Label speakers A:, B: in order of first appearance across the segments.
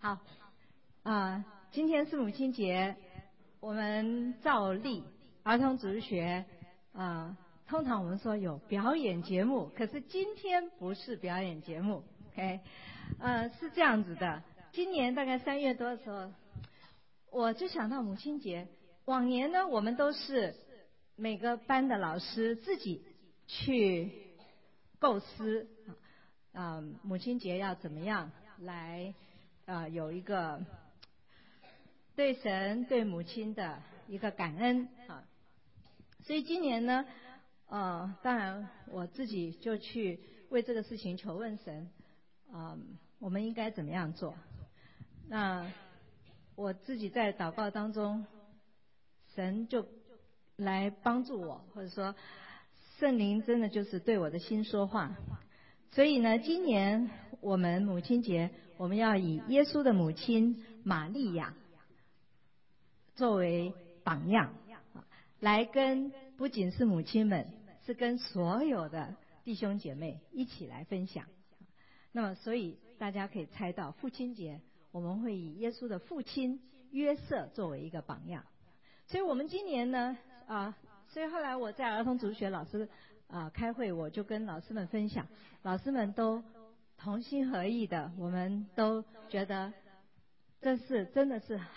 A: 好，今天是母亲节，我们照例儿童主日学，通常我们说有表演节目，可是今天不是表演节目 ，OK，是这样子的，今年大概3月多的时候，我就想到母亲节，往年呢我们都是每个班的老师自己去构思，母亲节要怎么样来有一个对神对母亲的一个感恩啊，所以今年呢，当然我自己就去为这个事情求问神，我们应该怎么样做？那我自己在祷告当中，神就来帮助我，或者说圣灵真的就是对我的心说话。所以呢，今年我们母亲节，我们要以耶稣的母亲玛利亚作为榜样，来跟不仅是母亲们，是跟所有的弟兄姐妹一起来分享。那么，所以大家可以猜到，父亲节我们会以耶稣的父亲约瑟作为一个榜样。所以我们今年呢，所以后来我在儿童主日学老师开会，我就跟老师们分享，老师们都同心合意的，我们都觉得这是真的是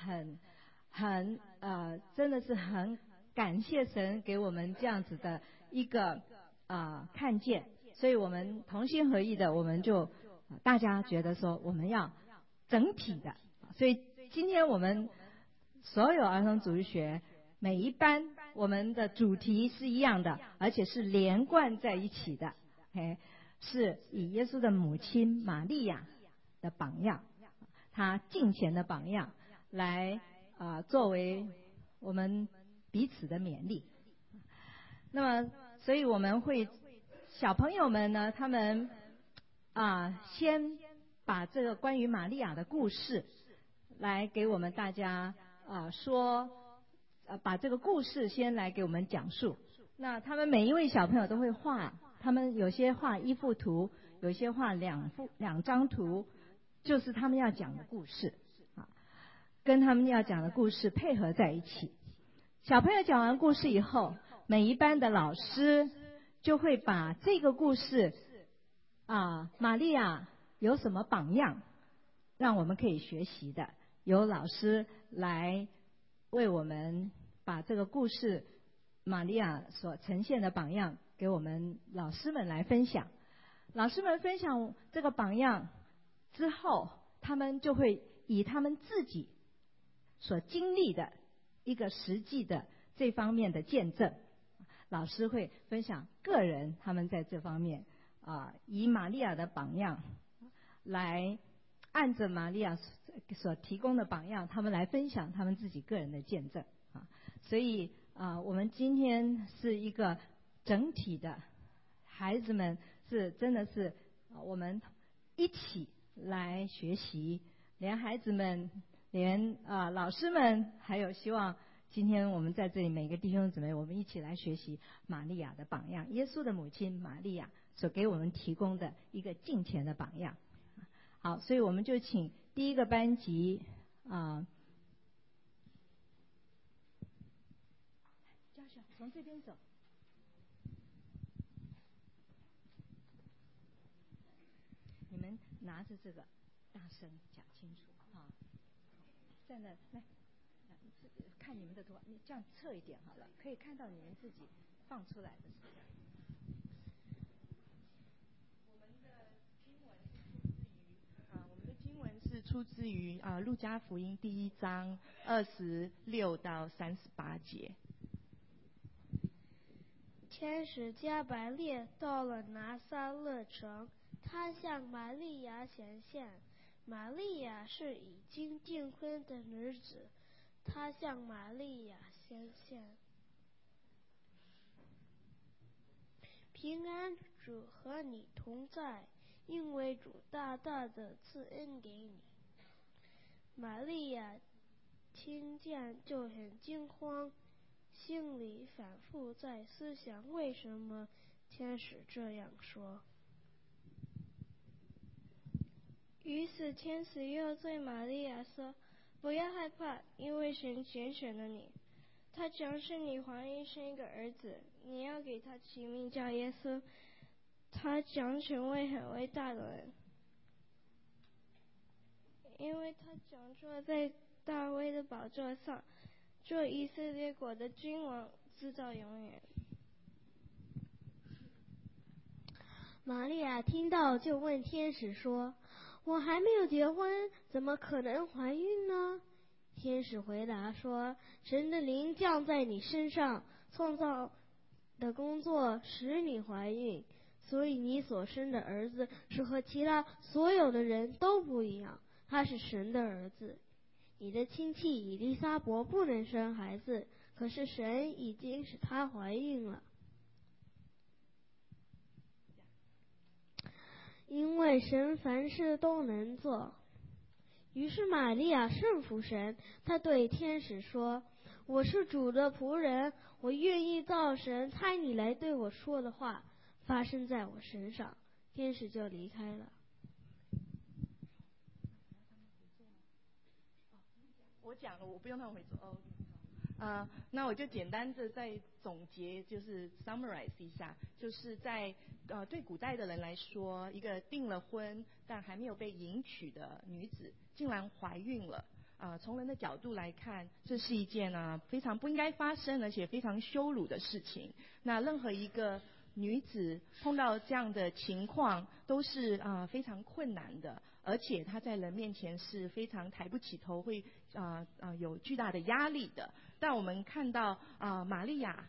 A: 真的是很感谢神给我们这样子的一个看见，所以我们同心合意的，我们就大家觉得说我们要整体的，所以今天我们所有儿童主日学每一班我们的主题是一样的，而且是连贯在一起的，是以耶稣的母亲玛利亚的榜样，她敬虔的榜样来作为我们彼此的勉励。那么所以我们会小朋友们呢，他们先把这个关于玛利亚的故事来给我们大家说，把这个故事先来给我们讲述。那他们每一位小朋友都会画，他们有些画1幅图，有些画2张图，就是他们要讲的故事跟他们要讲的故事配合在一起。小朋友讲完故事以后，每一班的老师就会把这个故事玛利亚有什么榜样让我们可以学习的，由老师来为我们把这个故事玛利亚所呈现的榜样给我们老师们来分享。老师们分享这个榜样之后，他们就会以他们自己所经历的一个实际的这方面的见证，老师会分享个人他们在这方面以玛利亚的榜样来按着玛利亚所提供的榜样，他们来分享他们自己个人的见证所以我们今天是一个整体的，孩子们是真的是我们一起来学习，连孩子们连老师们，还有希望今天我们在这里每个弟兄姊妹，我们一起来学习玛利亚的榜样，耶稣的母亲玛利亚所给我们提供的一个敬虔的榜样。好，所以我们就请第一个班级嘉小从这边走，你们拿着这个大声讲清楚站在来看你们的图，你这样侧一点好了，可以看到你们自己放出来的时候。
B: 我们的经文是出自于路加福音第1章26到38节。
C: 天使加百列到了拿撒勒城，他向玛利亚显现。玛利亚是已经订婚的女子，他向玛利亚显现。平安，主和你同在，因为主大大的赐恩给你。玛利亚听见就很惊慌，心里反复在思想为什么天使这样说。 于是天使又对玛利亚说：“不要害怕，因为神拣选了你。他将是你怀孕生一个儿子，你要给他起名叫耶稣。他将成为很伟大的人，因为他将坐在大卫的宝座上，做以色列国的君王，直到永远。”
D: 玛利亚听到就问天使说：“我还没有结婚，怎么可能怀孕呢？”天使回答说：“神的灵降在你身上，创造的工作使你怀孕，所以你所生的儿子是和其他所有的人都不一样，他是神的儿子。你的亲戚以利沙伯不能生孩子，可是神已经使她怀孕了。因为神凡事都能做。”于是玛利亚顺服神，她对天使说：“我是主的仆人，我愿意照神差你来对我说的话发生在我身上。”天使就离开了。
B: 我讲了，我不用他们回做哦。那我就简单的再总结，就是 summarize 一下，就是在对古代的人来说，一个订了婚但还没有被迎娶的女子竟然怀孕了。从人的角度来看，这是一件非常不应该发生，而且非常羞辱的事情。那任何一个女子碰到这样的情况，都是非常困难的，而且她在人面前是非常抬不起头，会有巨大的压力的。但我们看到玛利亚，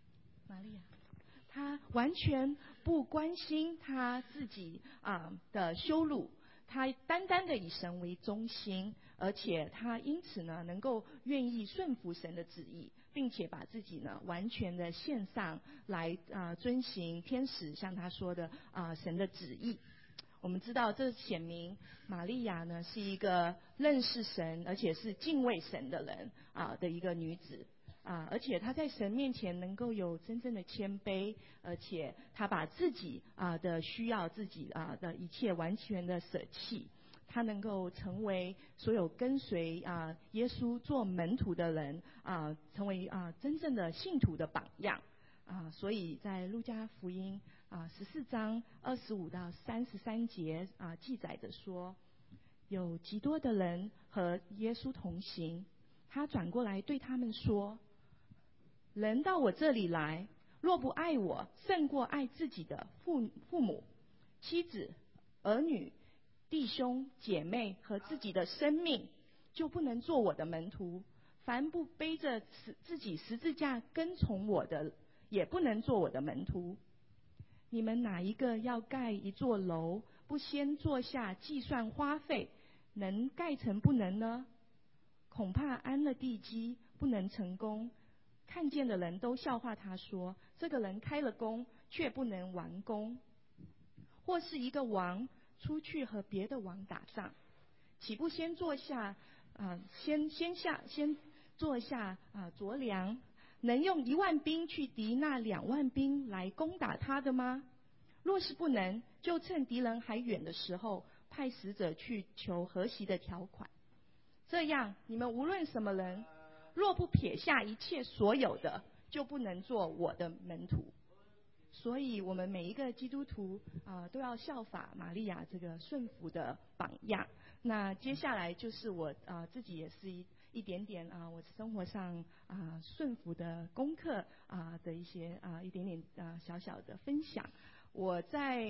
B: 她完全不关心她自己的羞辱，她单单的以神为中心，而且她因此呢能够愿意顺服神的旨意，并且把自己呢完全的献上来遵行天使向她说的神的旨意。我们知道这显明玛利亚呢是一个认识神而且是敬畏神的人的一个女子而且她在神面前能够有真正的谦卑，而且她把自己的需要自己的一切完全的舍弃，她能够成为所有跟随耶稣做门徒的人成为真正的信徒的榜样所以在路加福音14章25到33节记载着说，有极多的人和耶稣同行，他转过来对他们说：“人到我这里来，若不爱我胜过爱自己的父母、妻子、儿女、弟兄、姐妹和自己的生命，就不能做我的门徒。凡不背着自己十字架跟从我的，也不能做我的门徒。你们哪一个要盖一座楼，不先坐下计算花费，能盖成不能呢？恐怕安了地基，不能成功。看见的人都笑话他说，这个人开了工，却不能完工。或是一个王出去和别的王打仗，岂不先坐下先坐下酌量，能用1万兵去敌那2万兵来攻打他的吗？若是不能，就趁敌人还远的时候，派使者去求和息的条款。这样，你们无论什么人，若不撇下一切所有的，就不能做我的门徒。所以我们每一个基督徒都要效法玛利亚这个顺服的榜样。那接下来就是我自己也是一点点我生活上顺服的功课的一些一点点小小的分享。我在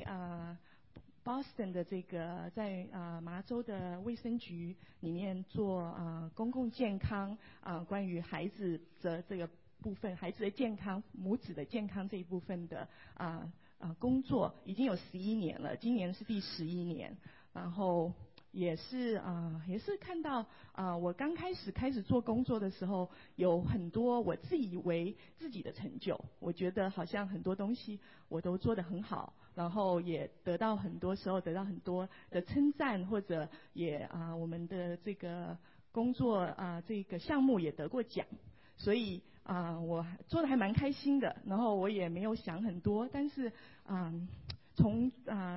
B: Boston 的这个在麻州的卫生局里面做公共健康关于孩子的这个部分，孩子的健康、母子的健康这一部分的工作，已经有11年了，今年是第11年。然后也是看到我刚开始做工作的时候，有很多我自以为自己的成就，我觉得好像很多东西我都做得很好，然后也很多时候得到很多的称赞，或者也我们的这个工作这个项目也得过奖。所以我做得还蛮开心的，然后我也没有想很多，但是从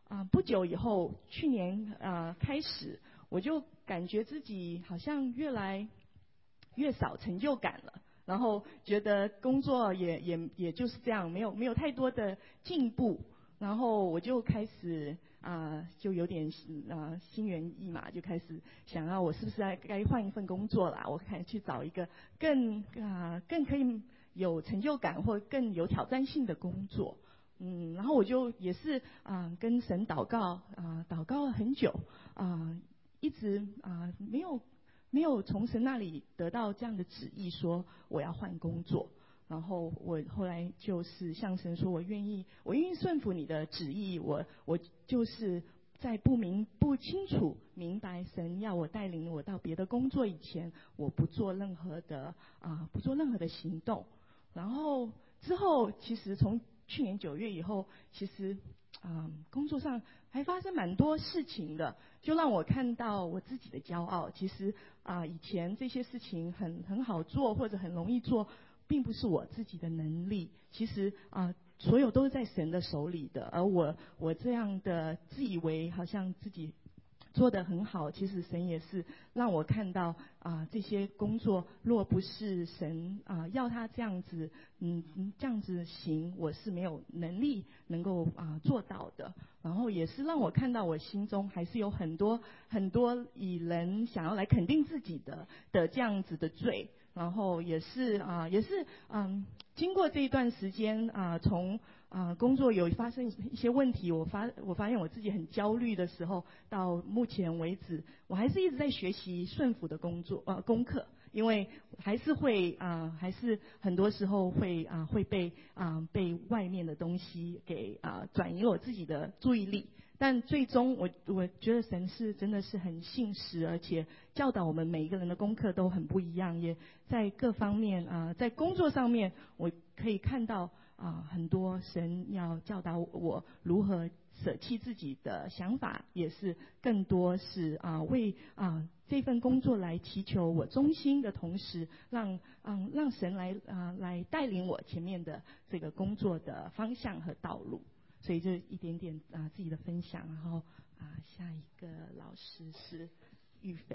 B: 不久以后，去年开始，我就感觉自己好像越来越少成就感了，然后觉得工作也就是这样，没有太多的进步，然后我就开始就有点心猿意马，就开始想要我是不是该换一份工作啦？我看去找一个更可以有成就感或更有挑战性的工作。然后我就也是跟神祷告祷告了很久一直没有从神那里得到这样的旨意，说我要换工作。然后我后来就是向神说，我愿意顺服你的旨意。我就是在不清楚明白神要我带领我到别的工作以前，我不做任何的行动。然后之后，其实从去年9月以后，其实工作上还发生蛮多事情的，就让我看到我自己的骄傲。其实以前这些事情很好做或者很容易做，并不是我自己的能力。其实所有都是在神的手里的，而我这样的自以为好像自己做得很好，其实神也是让我看到这些工作若不是神要他这样子这样子行，我是没有能力能够做到的。然后也是让我看到我心中还是有很多以人想要来肯定自己的这样子的罪。然后也是经过这一段时间从工作有发生一些问题，我发现我自己很焦虑的时候，到目前为止，我还是一直在学习顺服的功课，因为还是很多时候会被外面的东西给转移我自己的注意力。但最终我觉得神是真的是很信实，而且教导我们每一个人的功课都很不一样，也在各方面在工作上面我可以看到很多神要教导我如何舍弃自己的想法，也是更多是为这份工作来祈求我忠心的同时，让神来带领我前面的这个工作的方向和道路。所以就一点点自己的分享。然后下一个老师是玉斐。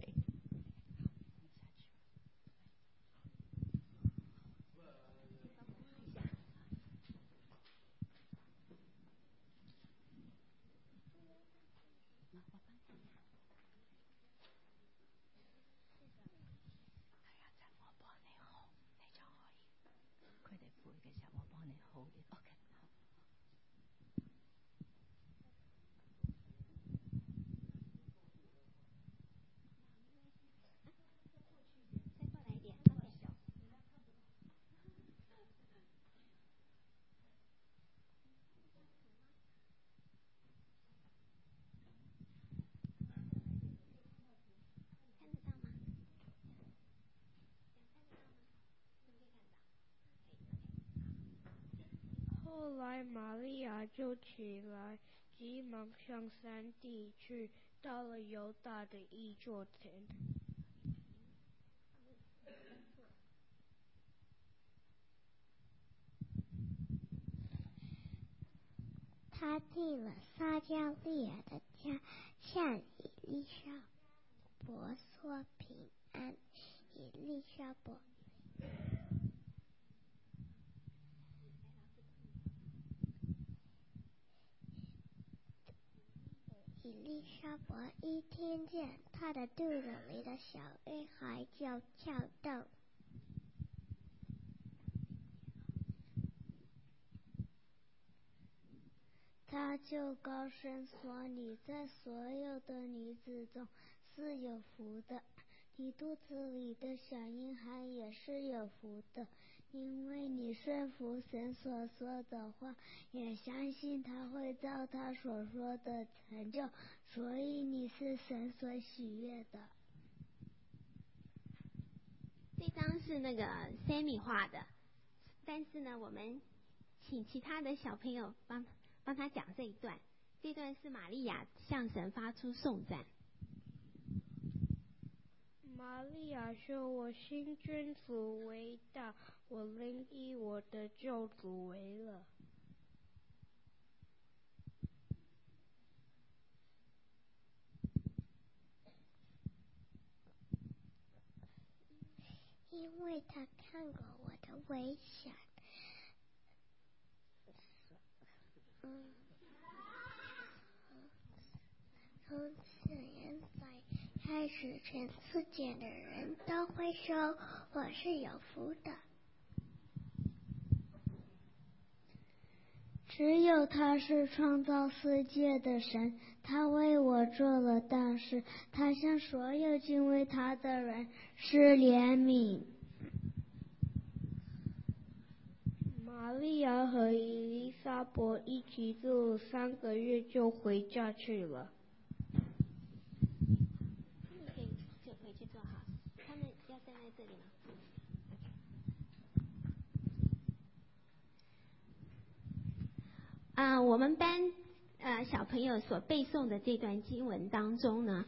C: 后来玛利亚就起来，急忙向山地去，到了犹大的一座田。
D: 他进了撒迦利亚的家，向以利沙伯说平安。以利沙伯一听见他的肚子里的小婴孩就跳动，他就高声说：你在所有的女子中是有福的，你肚子里的小婴孩也是有福的，因为你顺服神所说的话，也相信他会照他所说的成就，所以你是神所喜悦的。
E: 这张是那个 Sammy 画的，但是呢，我们请其他的小朋友帮他讲这一段。这段是玛利亚向神发出颂赞。
C: 玛利亚说：我信君主为大，我灵以我的救主为乐。 为他看过我的危险。从现在开始，全世界的人都会说我是有福的。只有他是创造世界的神，他为我做了大事，他向所有敬畏他的人施怜悯。玛利亚和伊丽莎白一起住了3个月就回家去了。
E: 可以就回去坐好，他们要站在这里吗？我们班小朋友所背诵的这段经文当中呢，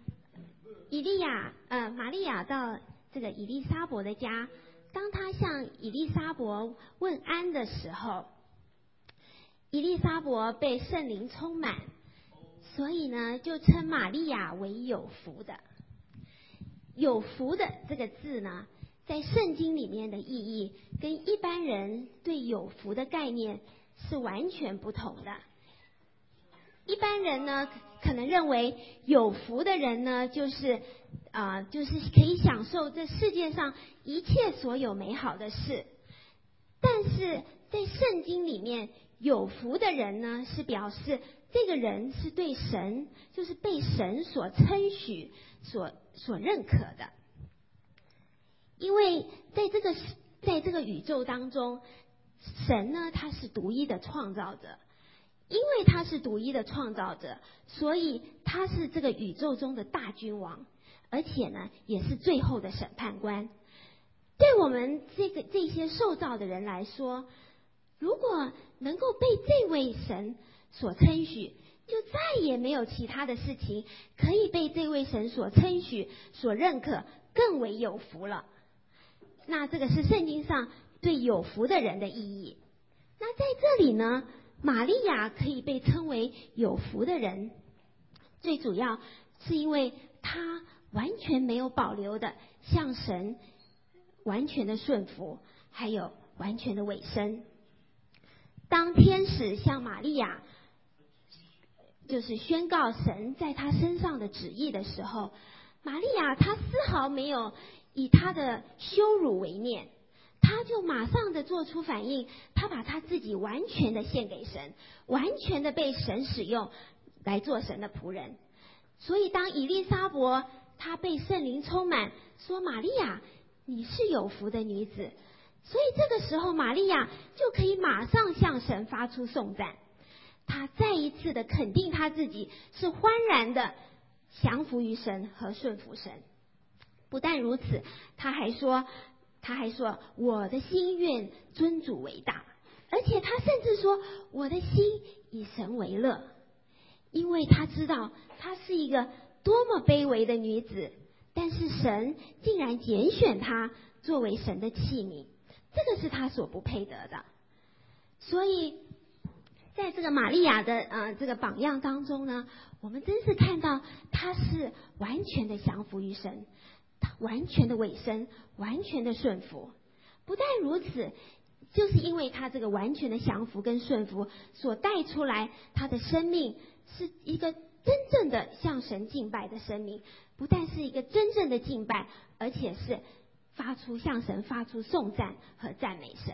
E: 玛利亚到这个以利沙伯的家，当他向以利沙伯问安的时候，以利沙伯被圣灵充满，所以呢就称玛利亚为有福的。有福的这个字呢，在圣经里面的意义跟一般人对有福的概念是完全不同的。一般人呢可能认为有福的人呢就是可以享受这世界上一切所有美好的事，但是在圣经里面，有福的人呢是表示这个人是对神，就是被神所称许、所认可的。因为在这个宇宙当中，神呢他是独一的创造者，因为他是独一的创造者，所以他是这个宇宙中的大君王，而且呢也是最后的审判官。对我们这些受造的人来说，如果能够被这位神所称许，就再也没有其他的事情可以被这位神所称许、所认可，更为有福了。那这个是圣经上对有福的人的意义。那在这里呢，玛利亚可以被称为有福的人，最主要是因为她完全没有保留的向神完全的顺服，还有完全的委身。当天使向玛利亚就是宣告神在她身上的旨意的时候，玛利亚她丝毫没有以她的羞辱为念，她就马上的做出反应，她把她自己完全的献给神，完全的被神使用来做神的仆人。所以当以利沙伯她被圣灵充满，说玛利亚你是有福的女子，所以这个时候玛利亚就可以马上向神发出颂赞，她再一次的肯定她自己是欢然的降服于神和顺服神。不但如此，她还说我的心愿尊主为大，而且她甚至说我的心以神为乐，因为她知道她是一个多么卑微的女子，但是神竟然拣选她作为神的器皿，这个是她所不配得的。所以在这个玛利亚的这个榜样当中呢，我们真是看到她是完全的降服于神，她完全的委身，完全的顺服。不但如此，就是因为她这个完全的降服跟顺服所带出来，她的生命是一个真正的向神敬拜的生命，不但是一个真正的敬拜，而且是向神发出颂赞和赞美神。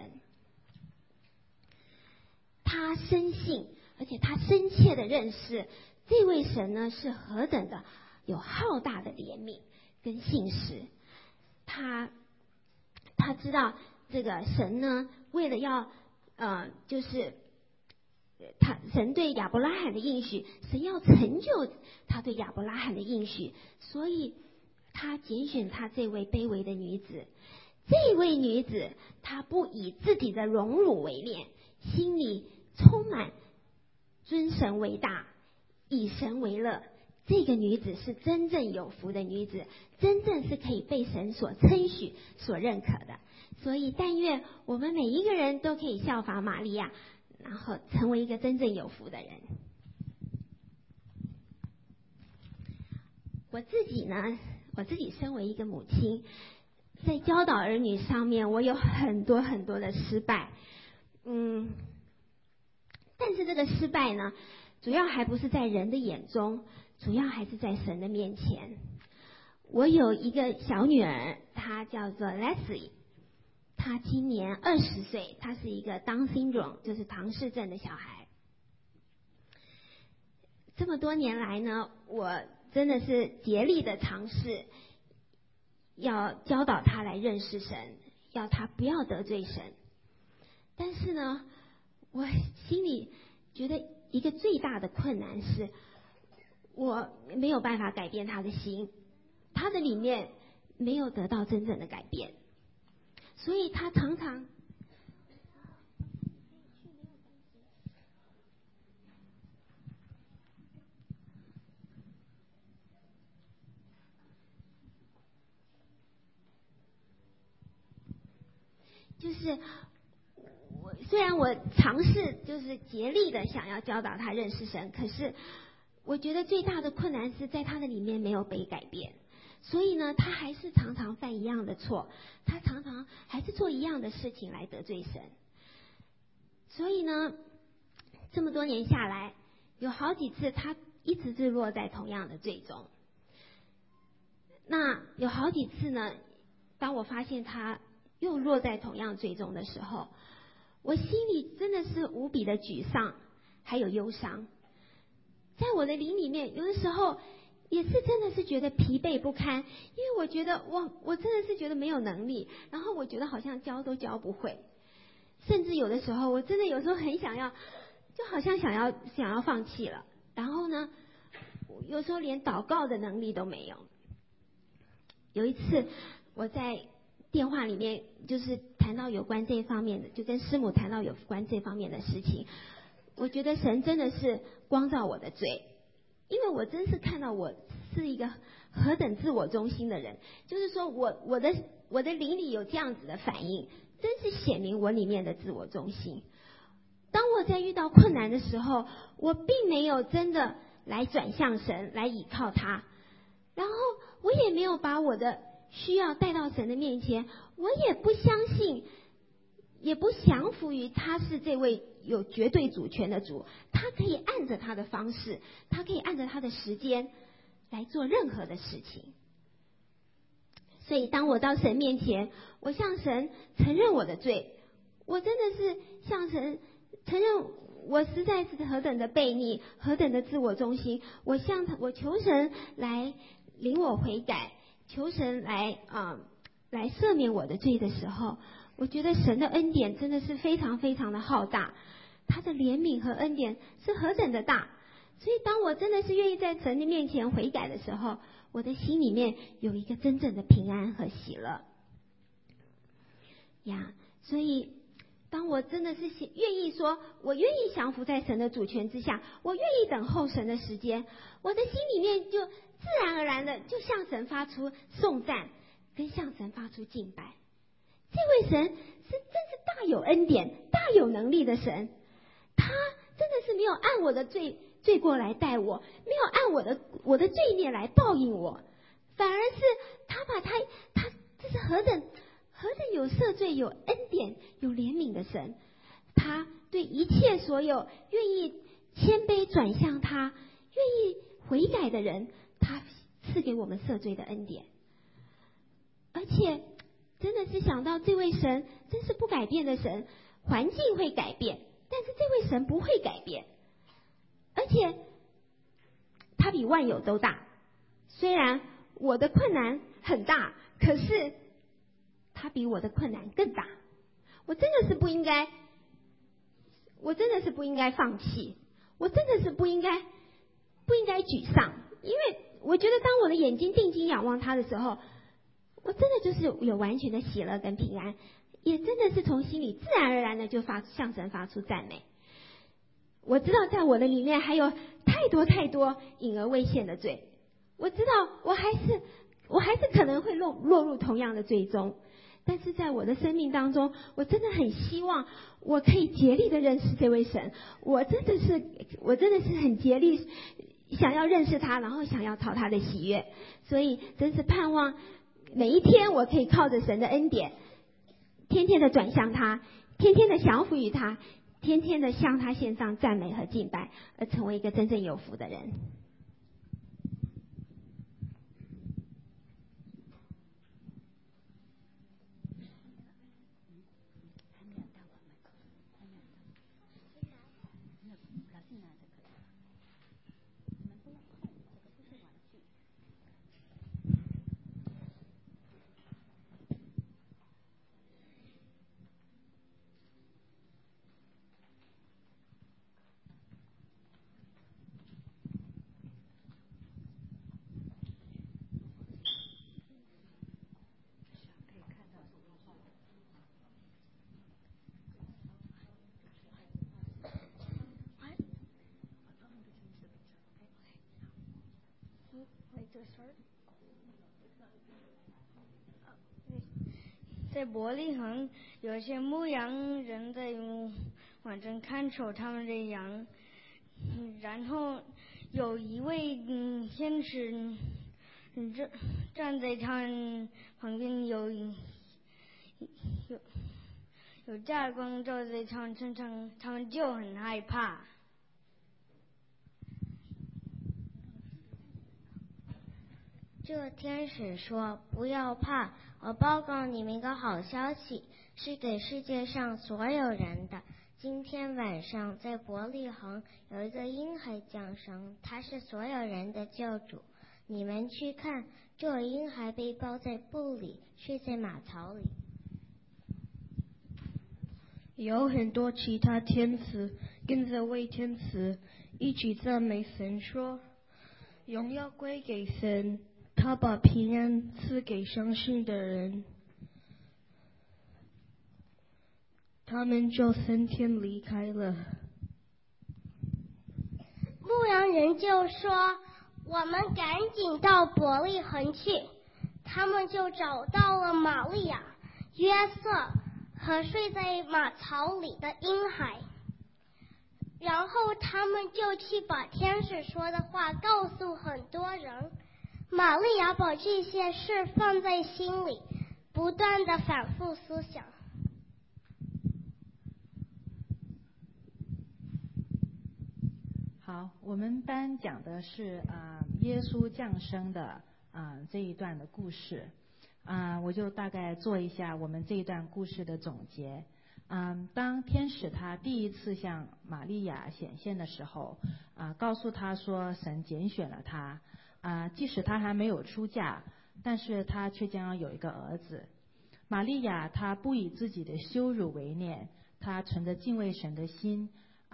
E: 他深信，而且他深切的认识这位神呢是何等的有浩大的怜悯跟信实。他知道这个神呢，为了要神对亚伯拉罕的应许，神要成就他对亚伯拉罕的应许，所以他拣选他这位卑微的女子。这位女子她不以自己的荣辱为念，心里充满尊神为大，以神为乐。这个女子是真正有福的女子，真正是可以被神所称许、所认可的。所以但愿我们每一个人都可以效法玛利亚，然后成为一个真正有福的人。我自己身为一个母亲， 在教导儿女上面，我有很多很多的失败，但是这个失败呢，主要还不是在人的眼中，主要还是在神的面前。我有一个小女儿，她叫做 Leslie， 她今年20岁，她是一个 Down syndrome， 就是唐氏症的小孩。这么多年来呢，我真的是竭力的尝试要教导他来认识神，要他不要得罪神。但是呢，我心里觉得一个最大的困难是，我没有办法改变他的心，他的里面没有得到真正的改变，所以他常常就是虽然我尝试就是竭力的想要教导他认识神，可是我觉得最大的困难是在他的里面没有被改变，所以呢，他还是常常犯一样的错，他常常还是做一样的事情来得罪神。所以呢，这么多年下来，有好几次他一直是落在同样的罪中。那有好几次呢，当我发现他又落在同样罪中的时候，我心里真的是无比的沮丧，还有忧伤。在我的灵里面，有的时候也是真的是觉得疲惫不堪，因为我觉得我真的是觉得没有能力，然后我觉得好像教都教不会，甚至有的时候我真的有时候很想要，就好像想要放弃了。然后呢，有时候连祷告的能力都没有。有一次我在电话里面就是谈到有关这方面的，就跟师母谈到有关这方面的事情，我觉得神真的是光照我的罪，因为我真是看到我是一个何等自我中心的人，就是说我的灵里有这样子的反应，真是显明我里面的自我中心。当我在遇到困难的时候，我并没有真的来转向神，来倚靠他，然后我也没有把我的需要带到神的面前，我也不相信，也不降服于他是这位有绝对主权的主，他可以按着他的方式，他可以按着他的时间来做任何的事情。所以当我到神面前，我向神承认我的罪，我真的是向神承认我实在是何等的悖逆，何等的自我中心，我求神来领我悔改，求神来赦免我的罪的时候，我觉得神的恩典真的是非常非常的浩大，他的怜悯和恩典是何等的大。所以当我真的是愿意在神的面前悔改的时候，我的心里面有一个真正的平安和喜乐呀。所以当我真的是愿意说，我愿意降服在神的主权之下，我愿意等候神的时间，我的心里面就自然而然的就向神发出颂赞，跟向神发出敬拜。这位神是真是大有恩典、大有能力的神，他真的是没有按我的罪过来待我，没有按我的罪孽来报应我，反而是他把他这是何等有赦罪、有恩典、有怜悯的神，他对一切所有愿意谦卑转向他、愿意悔改的人，他赐给我们赦罪的恩典。而且真的是想到这位神真是不改变的神，环境会改变，但是这位神不会改变，而且他比万有都大。虽然我的困难很大，可是他比我的困难更大。我真的是不应该放弃，我真的是不应该沮丧，因为我觉得当我的眼睛定睛仰望他的时候，我真的就是有完全的喜乐跟平安，也真的是从心里自然而然的就向神发出赞美。我知道在我的里面还有太多太多隐而未现的罪，我知道我还是可能会落入同样的罪中，但是在我的生命当中，我真的很希望我可以竭力的认识这位神，我真的是很竭力想要认识他，然后想要讨他的喜悦。所以真是盼望每一天我可以靠着神的恩典，天天的转向他，天天的降服于他，天天的向他献上赞美和敬拜，而成为一个真正有福的人。
C: 在伯利恒，有些牧羊人在晚上看守他们的羊，然后有一位天使站在他们旁边，有架光照在他们身上，他们就很害怕。
D: 这天使说：“不要怕，我报告你们一个好消息，是给世界上所有人的。今天晚上在伯利恒有一个婴孩降生，他是所有人的救主。你们去看，这婴孩被包在布里，睡在马槽里。”
F: 有很多其他天使跟这位天使一起赞美神，说：“荣耀归给神，他把平安赐给相信的人。”他们就升天离开了。
G: 牧羊人就说：“我们赶紧到伯利恒去。”他们就找到了玛利亚、约瑟和睡在马槽里的婴孩，然后他们就去把天使说的话告诉很多人。玛利亚把这些事放在心里，不断的反复思想。
A: 好，我们班讲的是耶稣降生的这一段的故事。我就大概做一下我们这一段故事的总结。当天使他第一次向玛利亚显现的时候，告诉他说神拣选了他，即使他还没有出嫁，但是他却将要有一个儿子。玛利亚她不以自己的羞辱为念，她存着敬畏神的心，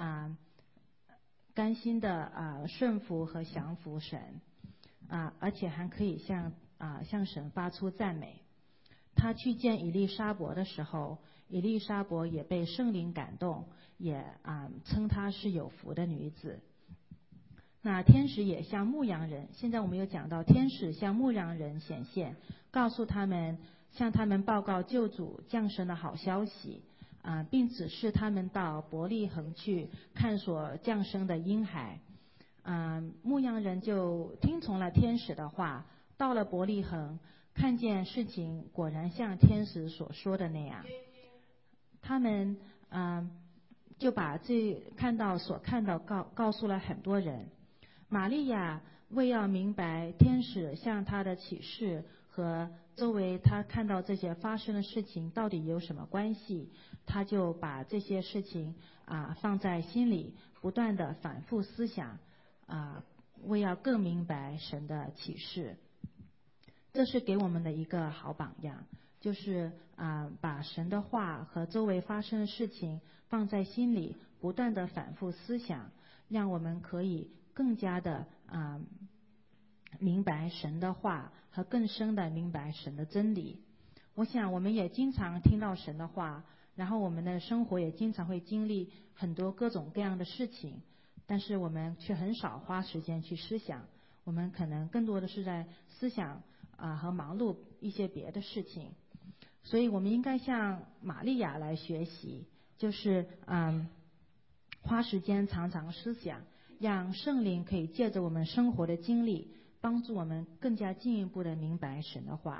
A: 甘心的顺服和降服神，而且还可以向神发出赞美。他去见以利沙伯的时候，以利沙伯也被圣灵感动，也称她是有福的女子。那天使也向牧羊人，现在我们有讲到天使向牧羊人显现，告诉他们，向他们报告救主降生的好消息，并指示他们到伯利恒去看所降生的婴孩。牧羊人就听从了天使的话，到了伯利恒，看见事情果然像天使所说的那样，他们就把所看到告诉了很多人。玛利亚为要明白天使向她的启示和周围她看到这些发生的事情到底有什么关系，她就把这些事情放在心里，不断的反复思想，为要更明白神的启示。这是给我们的一个好榜样，就是把神的话和周围发生的事情放在心里，不断的反复思想，让我们可以更加的明白神的话和更深的明白神的真理。我想我们也经常听到神的话，然后我们的生活也经常会经历很多各种各样的事情，但是我们却很少花时间去思想，我们可能更多的是在思想和忙碌一些别的事情。所以我们应该向玛利亚来学习，就是花时间常常思想，让圣灵可以借着我们生活的经历，帮助我们更加进一步的明白神的话。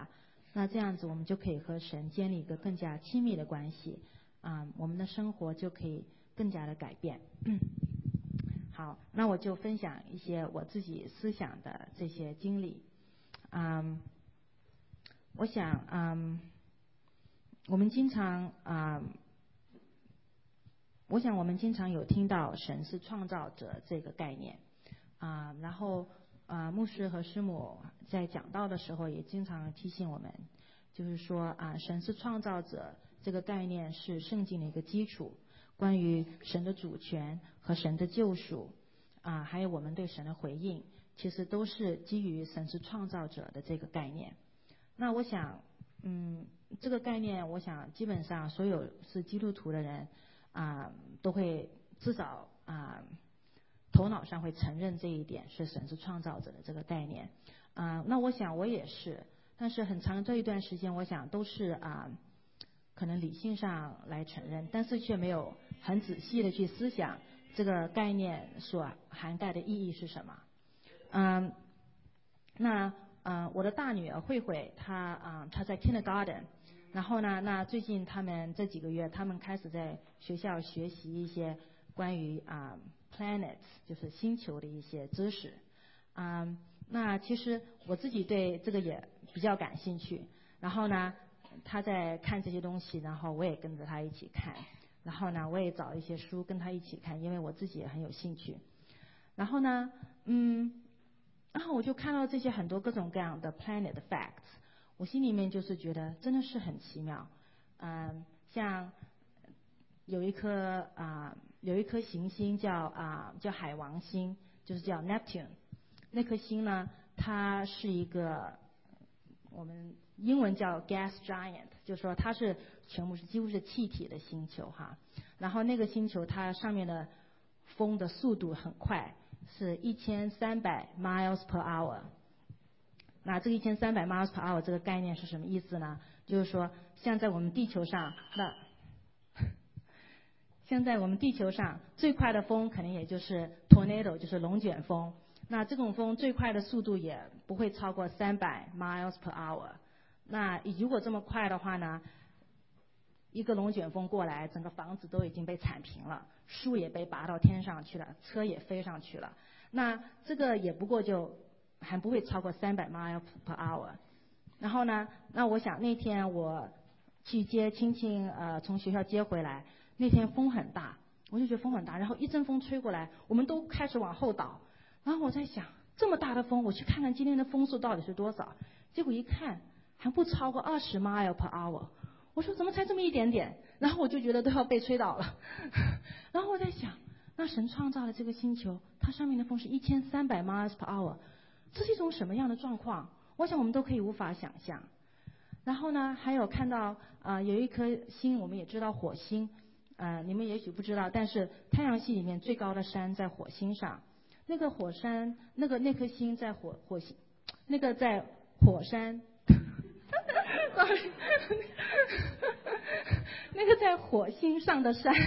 H: 那这样子我们就可以和神建立一个更加亲密的关系我们的生活就可以更加的改变。好，那我就分享一些我自己思想的这些经历。我想我们经常有听到神是创造者这个概念然后牧师和师母在讲道的时候也经常提醒我们，就是说神是创造者这个概念是圣经的一个基础，关于神的主权和神的救赎还有我们对神的回应，其实都是基于神是创造者的这个概念。那我想这个概念我想基本上所有是基督徒的人都会至少头脑上会承认这一点，是神是创造者的这个概念那我想我也是，但是很长这一段时间我想都是可能理性上来承认，但是却没有很仔细的去思想这个概念所涵盖的意义是什么那我的大女儿慧慧她在 kindergarten， 然后呢那最近他们这几个月他们开始在学校学习一些关于planets 就是星球的一些知识那其实我自己对这个也比较感兴趣，然后呢他在看这些东西，然后我也跟着他一起看，然后呢我也找一些书跟他一起看，因为我自己也很有興趣。然后呢然后我就看到这些很多各种各样的 planet facts， 我心里面就是觉得真的是很奇妙像有一颗行星叫海王星，就是叫 Neptune。 那颗星呢它是一个我们英文叫 gas giant， 就是说它是全部是几乎是气体的星球哈。然后那个星球它上面的风的速度很快，是1300 miles per hour。 那这个1300 miles per hour 这个概念是什么意思呢？就是说像在我们地球上最快的风可能也就是 tornado， 就是龙卷风，那这种风最快的速度也不会超过300 miles per hour。 那如果这么快的话呢，一个龙卷风过来，整个房子都已经被铲平了，树也被拔到天上去了，车也飞上去了。那这个也不过就还不会超过300 miles per hour。 然后呢，那我想那天我去接青青从学校接回来，那天风很大，我就觉得风很大，然后一阵风吹过来，我们都开始往后倒。然后我在想，这么大的风，我去看看今天的风速到底是多少，结果一看还不超过20 miles per hour。 我说怎么才这么一点点，然后我就觉得都要被吹倒了然后我在想，那神创造了这个星球，它上面的风是1300 miles per hour， 这是一种什么样的状况？我想我们都可以无法想象。然后呢还有看到有一颗星，我们也知道火星你们也许不知道，但是太阳系里面最高的山在火星上，那个火山那颗星在火星那个在火山那个在火星上的山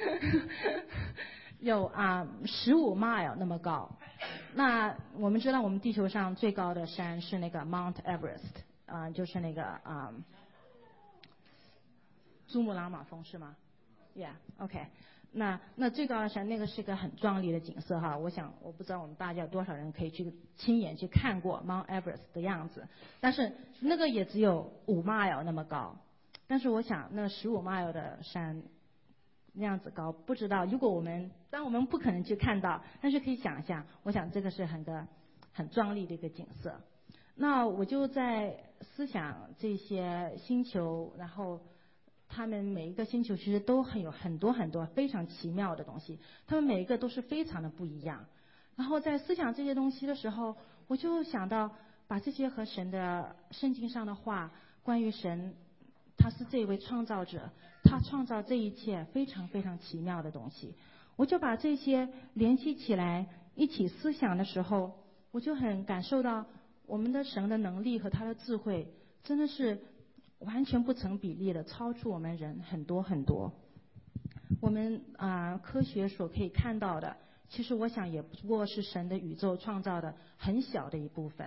H: 有15 mile 那么高。那我们知道我们地球上最高的山是那个 Mount Everest 就是那个珠穆朗玛峰是吗？ Yeah OK。 那最高的山那个是个很壮丽的景色哈，我不知道我们大家有多少人可以去亲眼去看过 Mount Everest 的样子，但是那个也只有5 mile 那么高。但是我想那15 mile 的山那样子高，不知道如果我们不可能去看到，但是可以想象，我想这个是很壮丽的一个景色。那我就在思想这些星球，然后他们每一个星球其实都有很多很多非常奇妙的东西，他们每一个都是非常的不一样。然后在思想这些东西的时候，我就想到把这些和神的圣经上的话，关于神他是这位创造者，他创造这一切非常非常奇妙的东西，我就把这些联系起来一起思想的时候，我就很感受到我们的神的能力和他的智慧真的是完全不成比例的超出我们人很多很多。我们科学所可以看到的，其实我想也不过是神的宇宙创造的很小的一部分，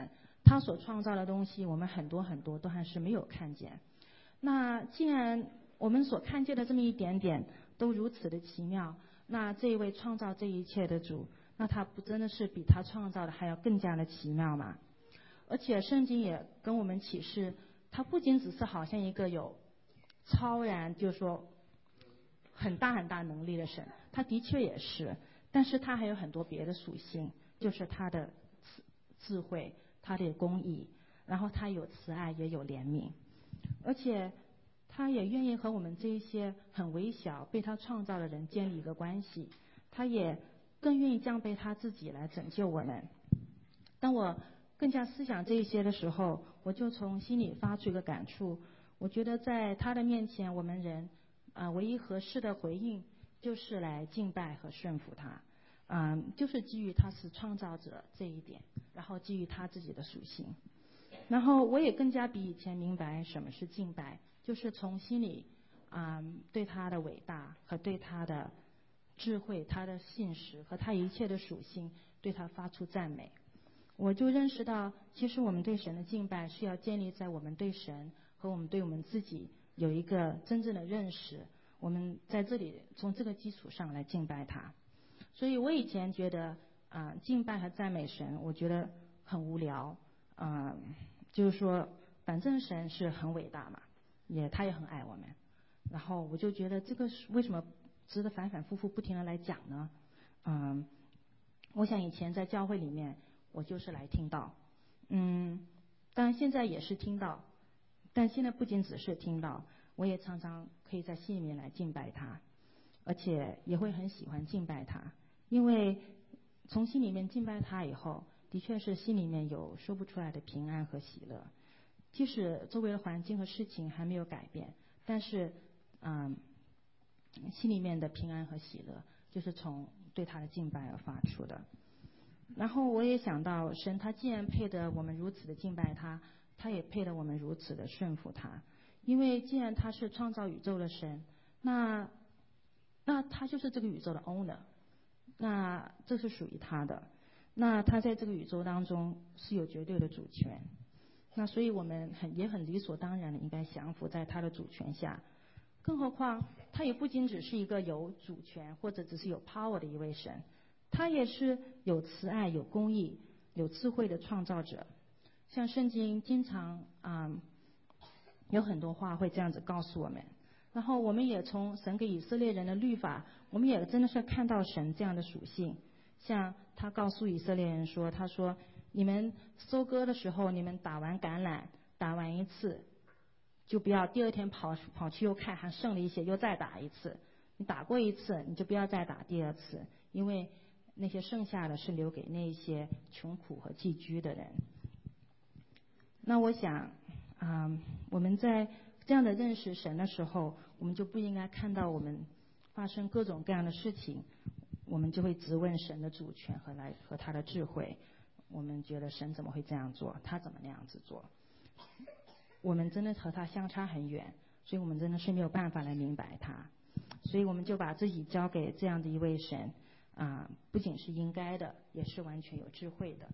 H: 他所创造的东西，我们很多很多都还是没有看见。那既然我们所看见的这么一点点都如此的奇妙，那这一位创造这一切的主，那他不真的是比他创造的还要更加的奇妙吗？而且圣经也跟我们启示，他不仅只是好像一个有超然，就是说很大很大能力的神，他的确也是，但是他还有很多别的属性，就是他的智慧，他的公义，然后他有慈爱，也有怜悯，而且他也愿意和我们这一些很微小被他创造的人建立一个关系，他也更愿意降卑他自己来拯救我们。当我更加思想这一些的时候，我就从心里发出一个感触，我觉得在他的面前，我们人唯一合适的回应就是来敬拜和顺服他，就是基于他是创造者这一点，然后基于他自己的属性。然后我也更加比以前明白什么是敬拜，就是从心里对他的伟大和对他的智慧、他的信实和他一切的属性对他发出赞美。我就认识到，其实我们对神的敬拜是要建立在我们对神和我们对我们自己有一个真正的认识，我们在这里从这个基础上来敬拜他。所以我以前觉得敬拜和赞美神，我觉得很无聊，就是说反正神是很伟大嘛，他也很爱我们，然后我就觉得这个为什么值得反反复复不停的来讲呢？我想以前在教会里面我就是来听到，当然现在也是听到，但现在不仅只是听到，我也常常可以在心里面来敬拜他，而且也会很喜欢敬拜他，因为从心里面敬拜他以后，的确是心里面有说不出来的平安和喜乐，即使周围的环境和事情还没有改变，但是心里面的平安和喜乐就是从对他的敬拜而发出的。然后我也想到，神他既然配得我们如此的敬拜他，他也配得我们如此的顺服他，因为既然他是创造宇宙的神，那他就是这个宇宙的 owner， 那这是属于他的，那他在这个宇宙当中是有绝对的主权，那所以我们也很理所当然的应该降服在他的主权下。更何况他也不仅只是一个有主权或者只是有 power 的一位神，他也是有慈爱、有公义、有智慧的创造者。像圣经经常有很多话会这样子告诉我们，然后我们也从神给以色列人的律法，我们也真的是看到神这样的属性。像他告诉以色列人说，他说你们收割的时候，你们打完橄榄打完一次，就不要第二天跑去又看还剩了一些又再打一次，你打过一次你就不要再打第二次，因为那些剩下的是留给那些穷苦和寄居的人。那我想我们在这样的认识神的时候，我们就不应该看到我们发生各种各样的事情，我们就会质问神的主权和他的智慧，我们觉得神怎么会这样做，他怎么那样子做，我们真的和他相差很远，所以我们真的是没有办法来明白他，所以我们就把自己交给这样的一位神，不仅是应该的，也是完全有智慧的。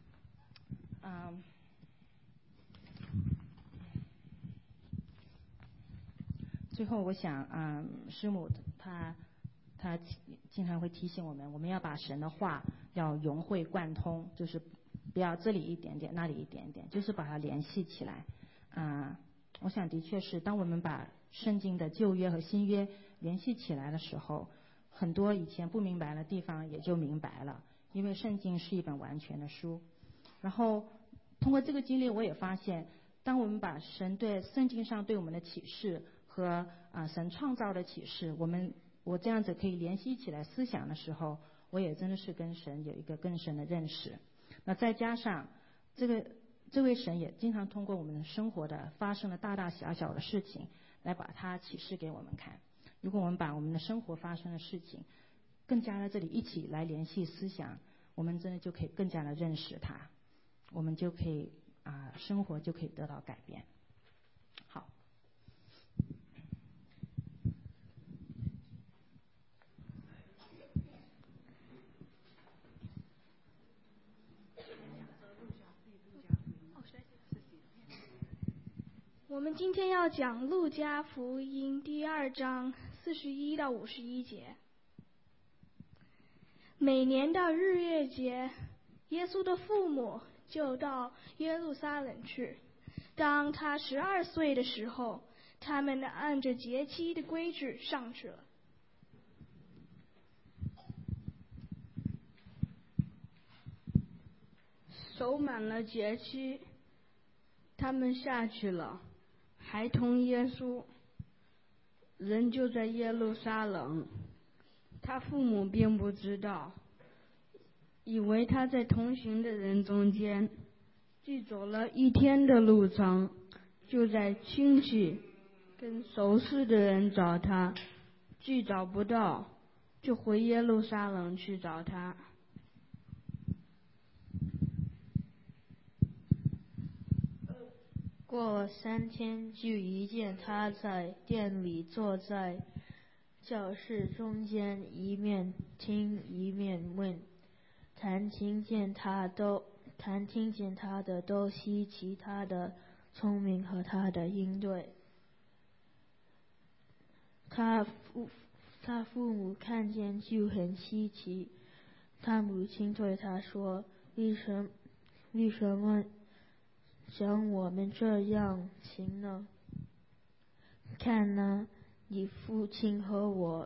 H: 最后我想师母他经常会提醒我们要把神的话要融会贯通，就是不要这里一点点那里一点点，就是把它联系起来。我想的确是当我们把圣经的旧约和新约联系起来的时候，很多以前不明白的地方也就明白了，因为圣经是一本完全的书。然后通过这个经历，我也发现当我们把神对圣经上对我们的启示和神创造的启示，我这样子可以联系起来思想的时候，我也真的是跟神有一个更深的认识。那再加上这位神也经常通过我们的生活的发生的大大小小的事情来把它启示给我们看。如果我们把我们的生活发生的事情更加在这里一起来联系思想，我们真的就可以更加的认识它，我们就可以生活就可以得到改变。好，
I: 我们今天要讲路加福音第2章41到51节。每年的日月节，耶稣的父母就到耶路撒冷去。当他12岁的时候，他们按着节期的规矩上去了。
F: 守满了节期，他们下去了。孩童耶稣人就在耶路撒冷，他父母并不知道，以为他在同行的人中间，既走了1天的路程，就在亲戚跟熟识的人找他，既找不到，就回耶路撒冷去找他。
J: 过了3天，就一见他在店里坐在教室中间，一面听一面问。谈听见他的都稀奇他的聪明和他的应对。他父母看见就很稀奇。他母亲对他说：为什么像我们这样行呢？看哪，你父亲和我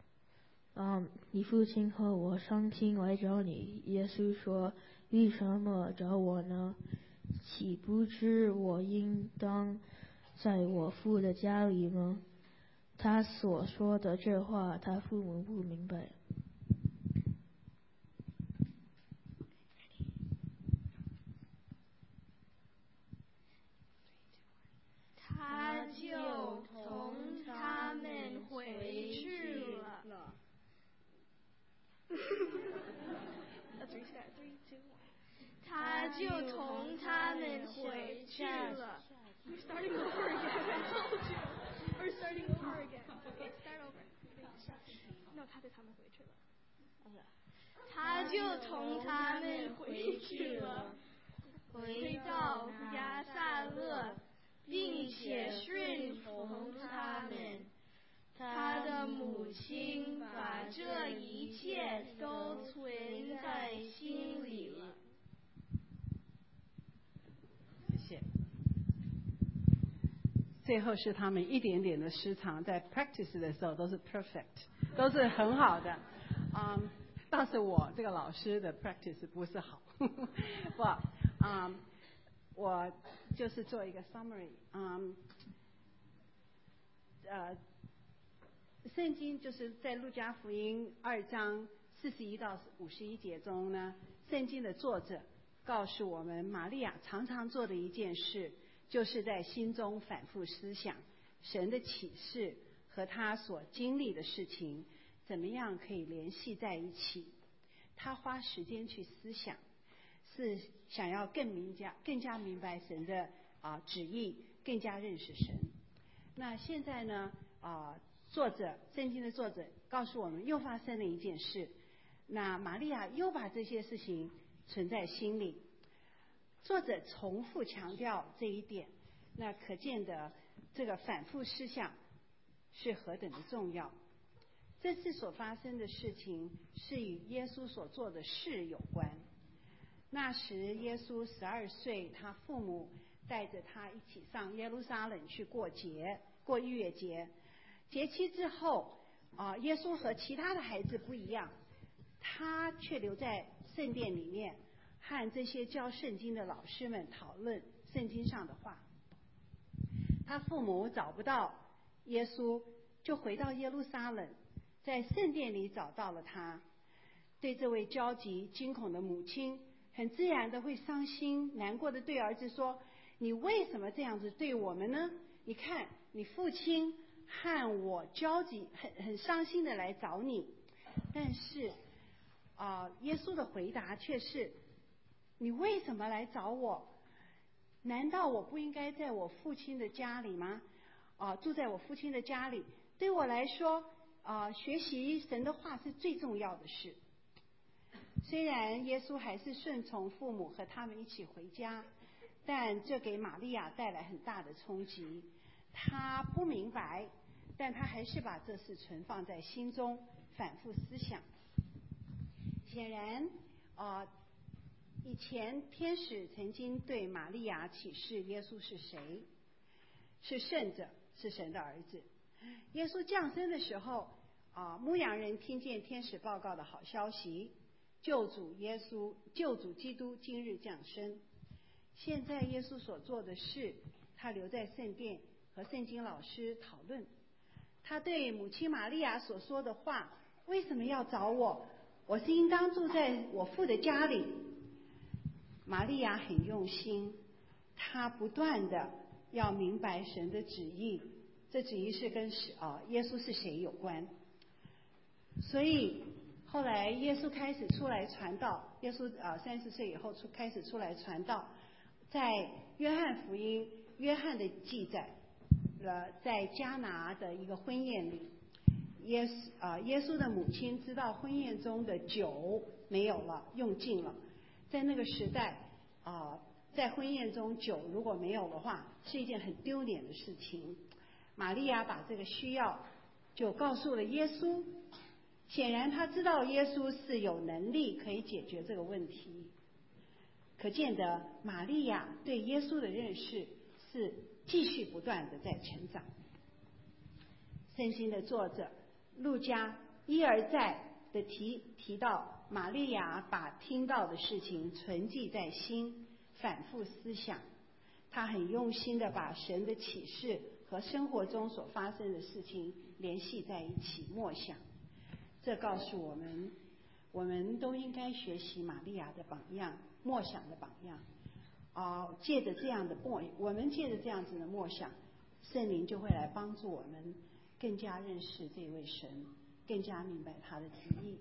J: 伤心来找你。耶稣说：为什么找我呢？岂不知我应当在我父的家里吗？他所说的这话，他父母不明白。
I: 他就同他们回去了。他就同他们回去了。You're starting over again. I told you. We're starting over again. Okay, start over. No, 他对他们回去了。他就同他们回去了，回到亚撒勒，并且顺从他们。他的母亲把这一切都存在心里了。
K: 谢谢。最后是他们一点点的失常，在 practice 的时候都是 perfect， 都是很好的。倒是我这个老师的 practice 不是好。我就是做一个 summary。圣经就是在路加福音2章41到51节中呢，圣经的作者告诉我们，玛利亚常常做的一件事，就是在心中反复思想神的启示和她所经历的事情怎么样可以联系在一起。她花时间去思想，是想要更加明白神的旨意，更加认识神。那现在呢，圣经的作者告诉我们，又发生了一件事。那玛利亚又把这些事情存在心里。作者重复强调这一点，那可见的这个反复思想是何等的重要。这次所发生的事情是与耶稣所做的事有关。那时耶稣12岁，他父母带着他一起上耶路撒冷去过逾越节。节期之后，耶稣和其他的孩子不一样，他却留在圣殿里面，和这些教圣经的老师们讨论圣经上的话。他父母找不到耶稣，就回到耶路撒冷，在圣殿里找到了他。对这位焦急惊恐的母亲，很自然的会伤心难过的对儿子说：你为什么这样子对我们呢？你看你父亲和我焦急很伤心的来找你。但是耶稣的回答却是：你为什么来找我？难道我不应该在我父亲的家里吗？住在我父亲的家里，对我来说学习神的话是最重要的事。虽然耶稣还是顺从父母和他们一起回家， 但这给玛利亚带来很大的冲击。她不明白，但她还是把这事存放在心中，反复思想。显然以前天使曾经对玛利亚启示耶稣是谁，是圣者，是神的儿子。耶稣降生的时候牧羊人听见天使报告的好消息，救主基督今日降生。现在耶稣所做的事，他留在圣殿和圣经老师讨论。他对母亲玛利亚所说的话，为什么要找我？我是应当住在我父的家里。玛利亚很用心，她不断的要明白神的旨意，这旨意是跟耶稣是谁有关。所以后来耶稣开始出来传道，耶稣30岁以后开始出来传道。在约翰福音，约翰的记载在迦拿的一个婚宴里，耶稣的母亲知道婚宴中的酒没有了，用尽了。在那个时代在婚宴中酒如果没有的话，是一件很丢脸的事情。玛利亚把这个需要就告诉了耶稣，显然她知道耶稣是有能力可以解决这个问题。可见得玛利亚对耶稣的认识是继续不断的在成长。圣经的作者路加一而再的提到玛利亚把听到的事情存记在心，反复思想。她很用心的把神的启示和生活中所发生的事情联系在一起默想。这告诉我们，我们都应该学习玛利亚的榜样，默想的榜样。借着这样的我们借着这样子的默想，圣灵就会来帮助我们更加认识这位神，更加明白他的旨意。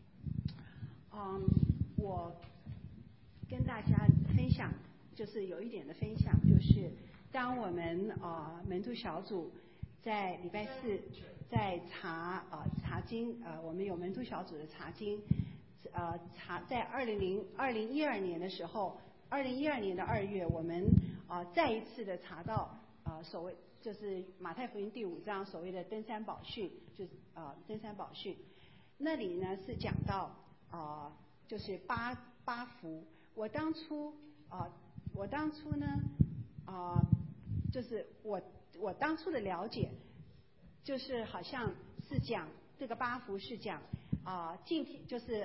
K: 我跟大家分享，就是有一点的分享，就是当我们门徒小组在礼拜4在查经，我们有门徒小组的查经，在2012年的时候，2012年的2月，我们再一次的查到所谓就是马太福音第5章所谓的登山宝训，就是登山宝训，那里呢是讲到就是八福。我当初呢就是我当初的了解，就是好像是讲这个8福是讲就是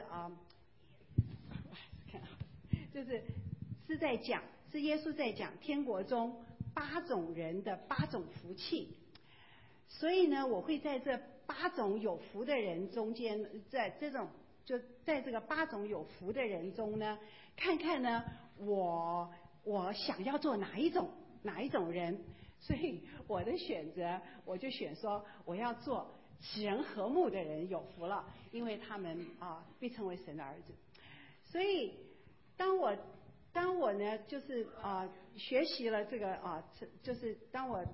K: 是在讲，是耶稣在讲天国中8种人的8种福气。所以呢，我会在这8种有福的人中间，在这个8种有福的人中呢，看看呢我想要做哪一种人。所以我的选择，我就选说我要做使人和睦的人有福了，因为他们被称为神的儿子。所以当我呢就是学习了这个就是当我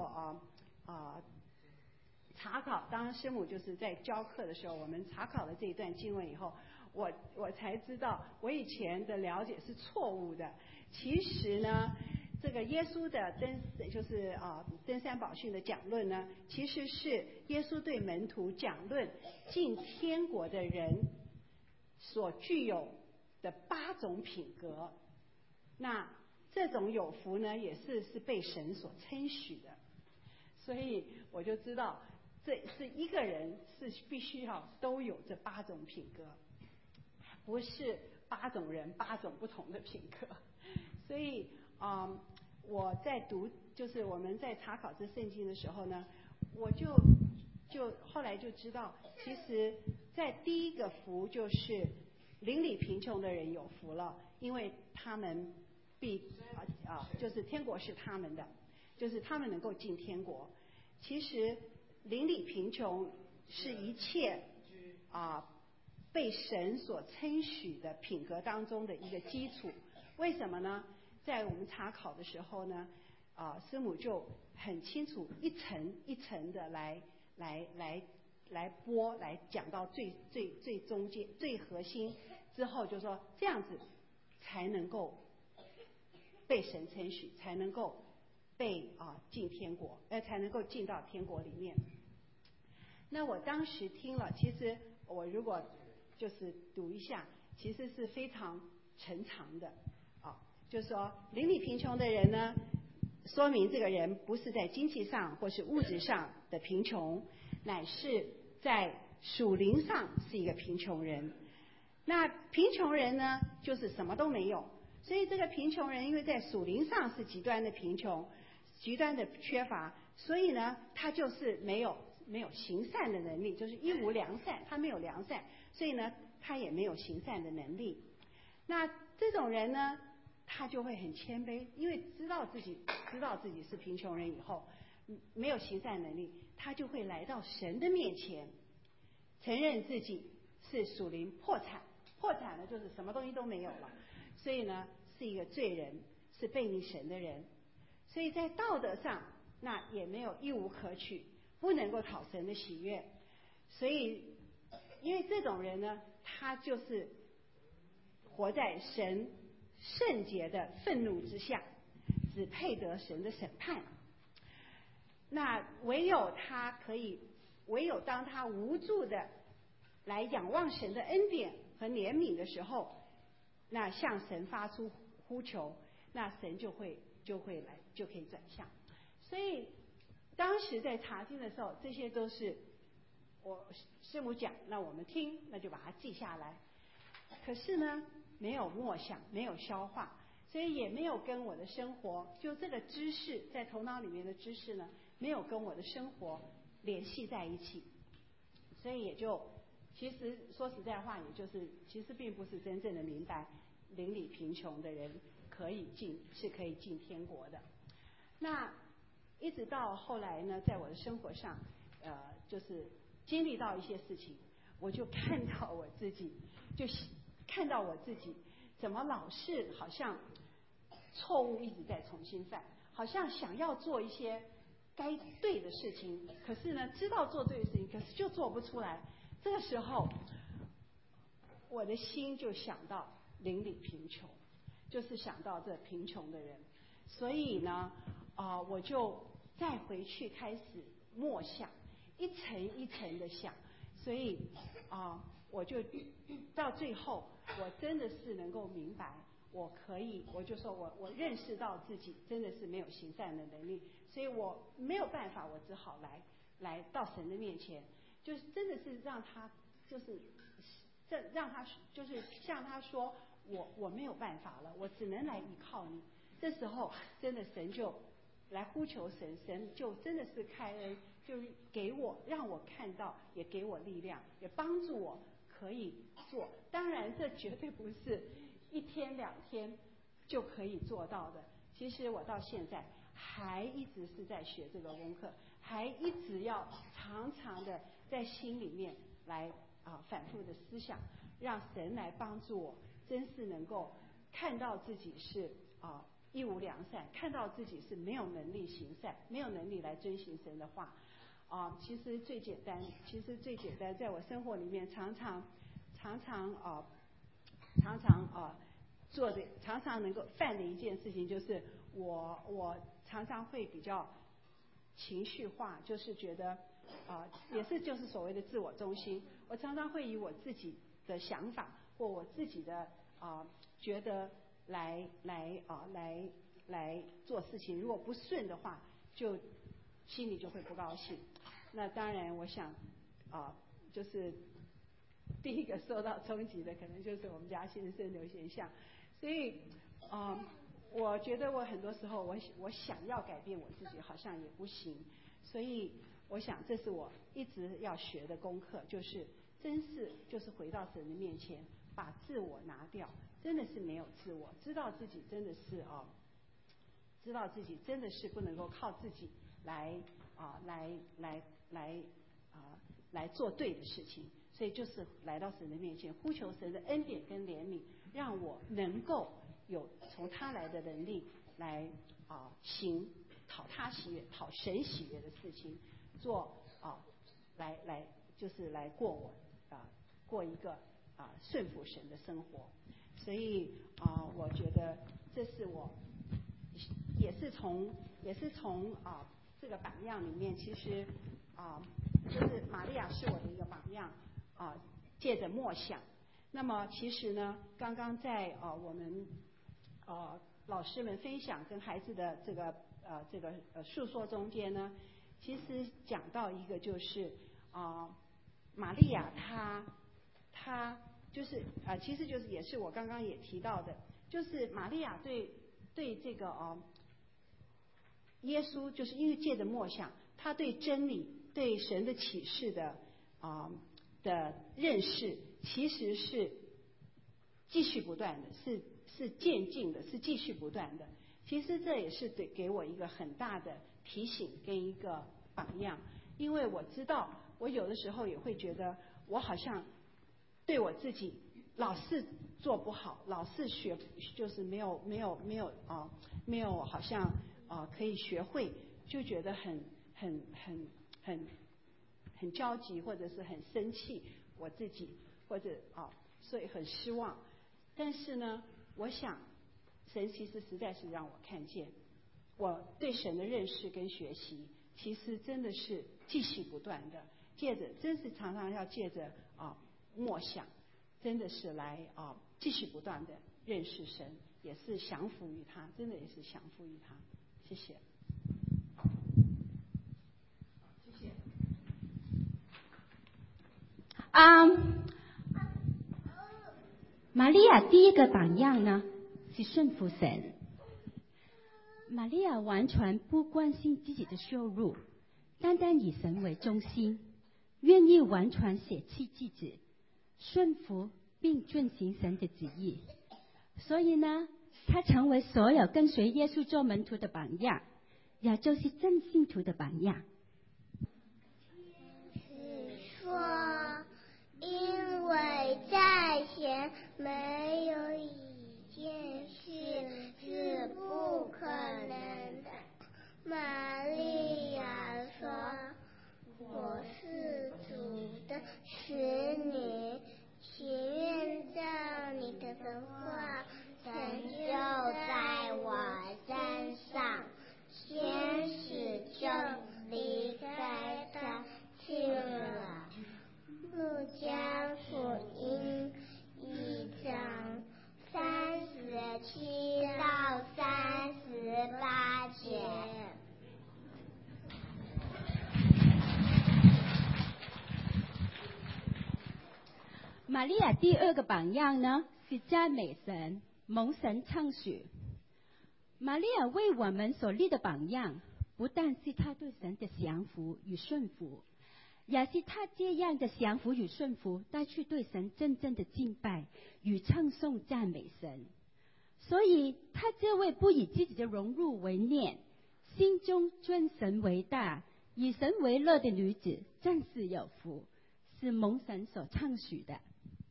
K: 查考，当师母就是在教课的时候，我们查考了这一段经文以后，我才知道我以前的了解是错误的。其实呢，这个耶稣的登山宝训的讲论呢，其实是耶稣对门徒讲论进天国的人所具有的8种品格。那这种有福呢，也是被神所称许的。所以我就知道，这是一个人是必须要都有这8种品格，不是8种人8种不同的品格。所以我在读，就是我们在查考这圣经的时候呢，我就后来就知道，其实在第一个福就是邻里贫穷的人有福了，因为他们就是天国是他们的，就是他们能够进天国。其实邻里贫穷是一切被神所称许的品格当中的一个基础。为什么呢？在我们查考的时候呢，师母就很清楚一层一层的来播，来讲到最中间最核心之后，就说这样子才能够被神称许，才能够被进天国，才能够进到天国里面。那我当时听了，其实我如果就是读一下，其实是非常沉长的就是说邻里贫穷的人呢，说明这个人不是在经济上或是物质上的贫穷，乃是在属灵上是一个贫穷人。那贫穷人呢，就是什么都没有，所以这个贫穷人因为在属灵上是极端的贫穷，极端的缺乏，所以呢他就是没有行善的能力，就是一无良善，他没有良善，所以呢他也没有行善的能力。那这种人呢，他就会很谦卑，因为知道自己是贫穷人以后，没有行善能力，他就会来到神的面前，承认自己是属灵破产了，就是什么东西都没有了，所以呢是一个罪人，是悖逆神的人，所以在道德上那也没有一无可取，不能够讨神的喜悦。所以因为这种人呢，他就是活在神圣洁的愤怒之下，只配得神的审判。那唯有当他无助的来仰望神的恩典和怜悯的时候，那向神发出呼求，那神就会来，就可以转向。所以当时在查经的时候，这些都是我师母讲，那我们听，那就把它记下来。可是呢没有默想，没有消化，所以也没有跟我的生活，就这个知识在头脑里面的知识呢，没有跟我的生活联系在一起，所以也就其实说实在话，也就是其实并不是真正的明白邻里贫穷的人可以进天国的。那一直到后来呢，在我的生活上就是经历到一些事情，我就看到我自己怎么老是好像错误一直在重新犯，好像想要做一些该对的事情，可是呢知道做对的事情，可是就做不出来。这个时候我的心就想到邻里贫穷，就是想到这贫穷的人，所以呢我就再回去开始默想，一层一层的想，所以我就到最后我真的是能够明白，我就说我认识到自己真的是没有行善的能力，所以我没有办法，我只好来到神的面前，就是真的是让他就是向他说我没有办法了，我只能来依靠你。这时候真的神就来呼求神，神就真的是开恩，就是让我看到，也给我力量，也帮助我可以做。当然这绝对不是一天两天就可以做到的，其实我到现在还一直是在学这个功课，还一直要常常的在心里面来反复的思想，让神来帮助我，真是能够看到自己是一无良善，看到自己是没有能力行善，没有能力来遵行神的话其实最简单，在我生活里面常常做的，常常能够犯的一件事情，就是我常常会比较情绪化，就是觉得也是就是所谓的自我中心，我常常会以我自己的想法或我自己的觉得来做事情，如果不顺的话，就心里就会不高兴。那当然我想就是第一个受到冲击的可能就是我们家先生刘贤相，所以我觉得我很多时候我想要改变我自己好像也不行，所以我想这是我一直要学的功课，就是就是回到神的面前，把自我拿掉，真的是没有自我，知道自己真的是不能够靠自己来做对的事情，所以就是来到神的面前，呼求神的恩典跟怜悯，让我能够有从他来的能力来行讨他喜悦、讨神喜悦的事情，做就是来过一个顺服神的生活。所以我觉得这是我从这个榜样里面，其实就是玛利亚是我的一个榜样借着默想。那么其实呢，刚刚在我们老师们分享跟孩子的这个述说中间呢，其实讲到一个就是玛利亚她就是其实就是也是我刚刚也提到的，就是玛利亚对这个耶稣，就是因为借着默想，他对真理、对神的启示的认识，其实是继续不断的，是渐进的，是继续不断的。其实这也是给我一个很大的提醒跟一个榜样，因为我知道我有的时候也会觉得我好像对我自己老是做不好，老是学就是没有好像可以学会，就觉得很焦急，或者是很生气我自己，或者所以很失望。但是呢，我想神其实实在是让我看见，我对神的认识跟学习，其实真的是继续不断的，真是常常要借着默想，真的是来继续不断的认识神，也是降服于他，真的也是降服于他。谢谢。谢谢。
L: 玛利亚第一个榜样呢是顺服神。玛利亚完全不关心自己的收入，单单以神为中心，愿意完全舍弃自己，顺服并遵行神的旨意。所以呢，他成为所有跟随耶稣做门徒的榜样，也就是真信徒的榜样。
G: 说，因为在前没有一件事是不可能的。玛利亚说，我是主的使女，情愿照你的话成就在我身上。天使就离开他去了。路加福音1章37到38节。
L: 玛利亚第二个榜样呢是赞美神，蒙神称许。玛利亚为我们所立的榜样，不但是她对神的降服与顺服，也是她这样的降服与顺服带去对神真正的敬拜与称颂赞美神。所以她这位不以自己的荣辱为念，心中尊神为大，以神为乐的女子，真是有福，是蒙神所称许的。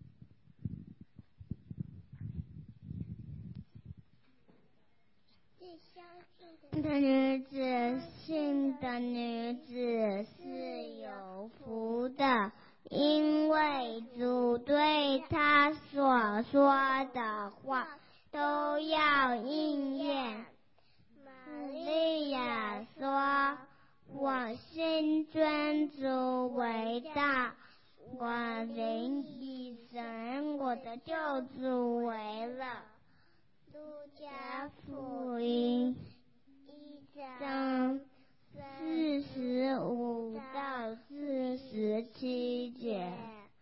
G: 的女子，信的女子是有福的，因为主对她所说的话都要应验。玛利亚说，我心尊主为大，我灵以神我的救主为乐。路加福音1章45到47节。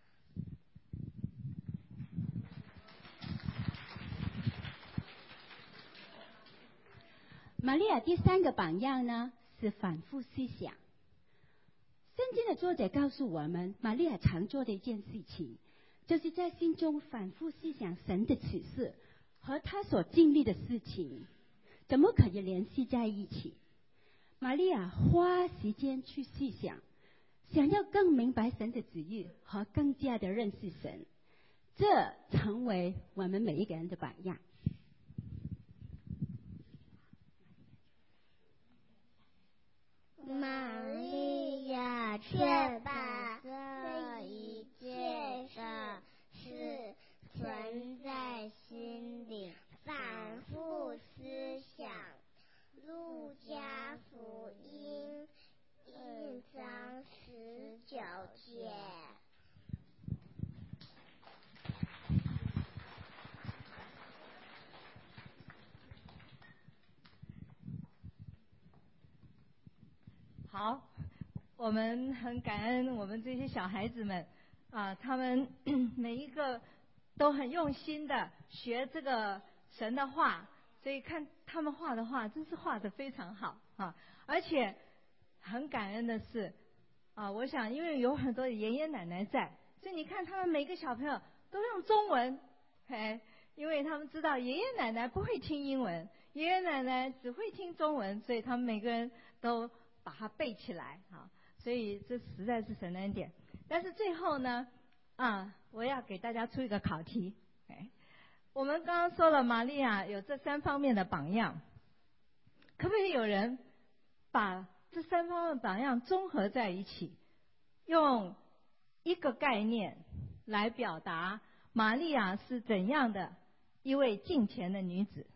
L: 玛利亚第三个榜样呢是反复思想。圣经的作者告诉我们，玛利亚常做的一件事情，就是在心中反复思想神的启示和他所经历的事情，怎么可以联系在一起？玛利亚花时间去细想，想要更明白神的旨意和更加的认识神，这成为我们每一个人的榜样。
G: 玛利亚却把这一切的事存在心里，反复思想。路 9节。
A: 好，我们很感恩我们这些小孩子们啊，他们每一个都很用心的学这个神的话，所以看他们画的画真是画得非常好啊！而且很感恩的是啊，我想因为有很多爷爷奶奶在，所以你看他们每个小朋友都用中文，因为他们知道爷爷奶奶不会听英文，爷爷奶奶只会听中文，所以他们每个人都把它背起来啊，所以这实在是神的恩典。但是最后呢，我要给大家出一个考题。我们刚刚说了，玛利亚有这3方面的榜样，可不可以有人把这3方面的榜样综合在一起，用一个概念来表达玛利亚是怎样的一位敬虔的女子？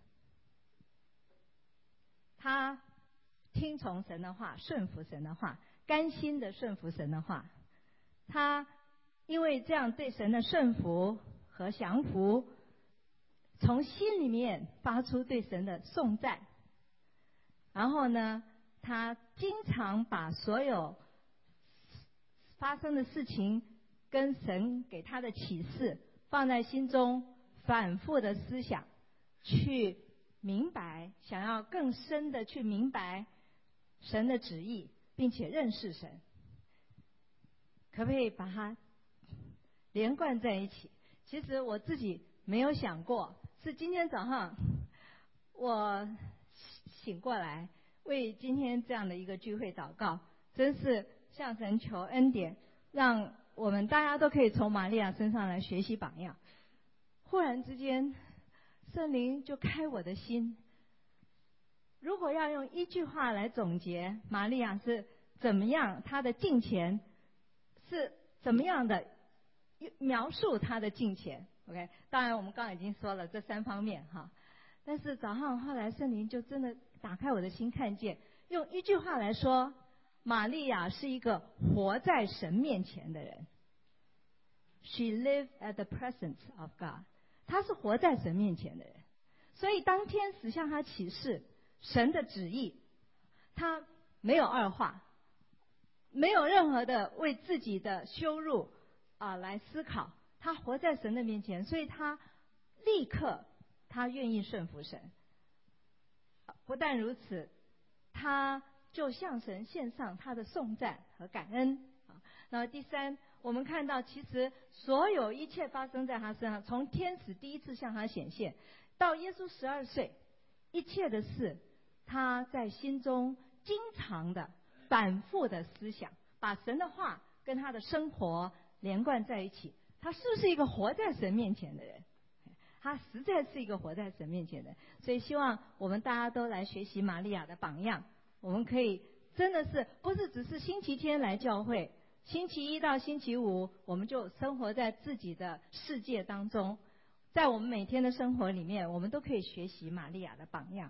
A: 她听从神的话，顺服神的话，甘心的顺服神的话。他因为这样对神的顺服和降服，从心里面发出对神的颂赞。然后呢，他经常把所有发生的事情跟神给他的启示放在心中，反复的思想，去明白，想要更深的去明白神的旨意，并且认识神。可不可以把它连贯在一起？其实我自己没有想过，是今天早上我醒过来，为今天这样的一个聚会祷告，真是向神求恩典，让我们大家都可以从玛利亚身上来学习榜样。忽然之间，圣灵就开我的心。如果要用一句话来总结玛利亚是怎么样，她的敬虔是怎么样的描述她的敬虔 ，OK？ 当然我们刚刚已经说了这3方面哈，但是早上后来圣灵就真的打开我的心，看见用一句话来说，玛利亚是一个活在神面前的人。She lived at the presence of God， 她是活在神面前的人，所以当天使向她启示神的旨意，她没有二话，没有任何的为自己的羞辱来思考，他活在神的面前，所以他立刻他愿意顺服神。不但如此，他就向神献上他的颂赞和感恩。那么第3，我们看到其实所有一切发生在他身上，从天使第一次向他显现，到耶稣12岁，一切的事他在心中经常的反复的思想，把神的话跟他的生活连贯在一起。他是不是一个活在神面前的人？他实在是一个活在神面前的人。所以希望我们大家都来学习玛利亚的榜样，我们可以真的是不是只是星期天来教会，星期一到星期五我们就生活在自己的世界当中，在我们每天的生活里面，我们都可以学习玛利亚的榜样。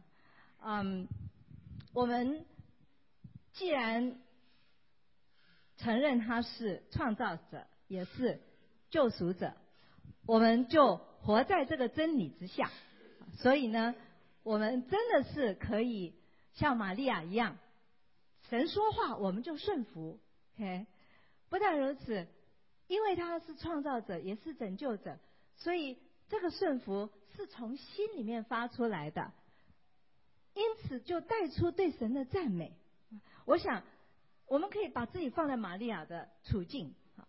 A: 我们既然承认他是创造者，也是救赎者，我们就活在这个真理之下。所以呢，我们真的是可以像玛利亚一样，神说话我们就顺服。不但如此，因为他是创造者，也是拯救者，所以这个顺服是从心里面发出来的，因此就带出对神的赞美。我想我们可以把自己放在玛利亚的处境，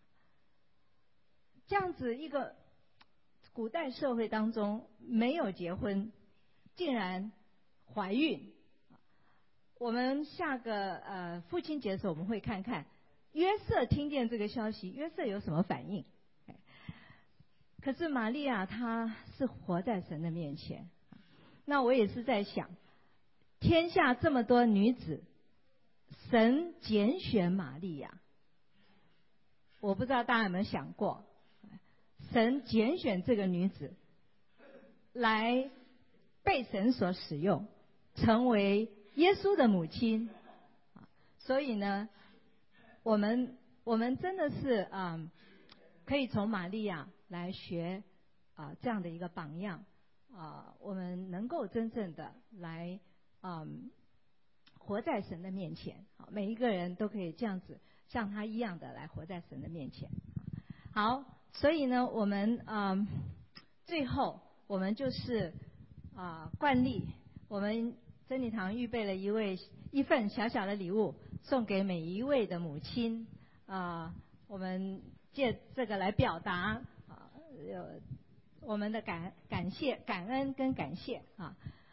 A: 这样子一个古代社会当中没有结婚，竟然怀孕。我们下个父亲节的时候，我们会看看约瑟听见这个消息，约瑟有什么反应。可是玛利亚她是活在神的面前。那我也是在想，天下这么多女子，神拣选玛利亚，我不知道大家有没有想过，神拣选这个女子来被神所使用，成为耶稣的母亲。所以呢，我们我们真的是可以从玛利亚来学这样的一个榜样我们能够真正的来活在神的面前，每一个人都可以这样子像他一样的来活在神的面前。好，所以呢，我们最后我们就是惯例，我们真理堂预备了一份小小的礼物，送给每一位的母亲我们借这个来表达我们的感恩跟感谢